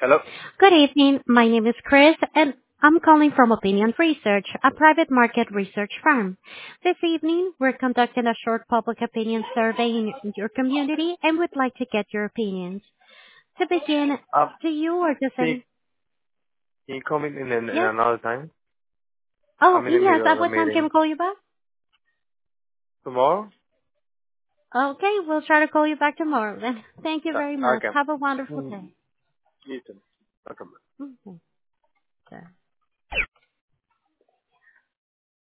Hello? Good evening. My name is Chris, and I'm calling from Opinion Research, a private market research firm. This evening, we're conducting a short public opinion survey in your community and would like to get your opinions. To begin, Um, do you or does can you, any... can you call me in Yes? another time? Oh, I'm in the yes. middle At of a what time can meeting. we call you back? Tomorrow? Okay, we'll try to call you back tomorrow then. Thank you very much. Okay. Have a wonderful Mm, day. you too. Okay. Mhm. Okay.